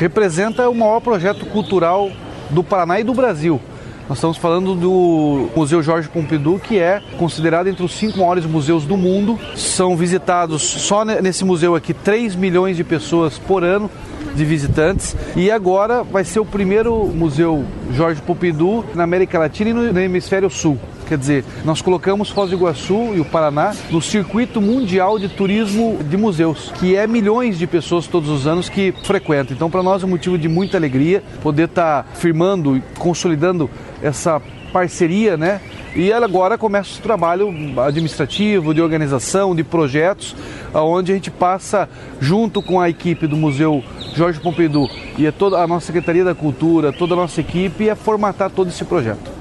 representa o maior projeto cultural do Paraná e do Brasil. Nós estamos falando do Museu Georges Pompidou, que é considerado entre os 5 maiores museus do mundo. São visitados só nesse museu aqui 3 milhões de pessoas por ano de visitantes. E agora vai ser o primeiro Museu Georges Pompidou na América Latina e no Hemisfério Sul. Quer dizer, nós colocamos Foz do Iguaçu e o Paraná no circuito mundial de turismo de museus, que é milhões de pessoas todos os anos que frequentam. Então, para nós é um motivo de muita alegria poder estar firmando e consolidando essa parceria, né? E agora começa o trabalho administrativo, de organização, de projetos, onde a gente passa, junto com a equipe do Museu Georges Pompidou e toda a nossa Secretaria da Cultura, toda a nossa equipe, a formatar todo esse projeto.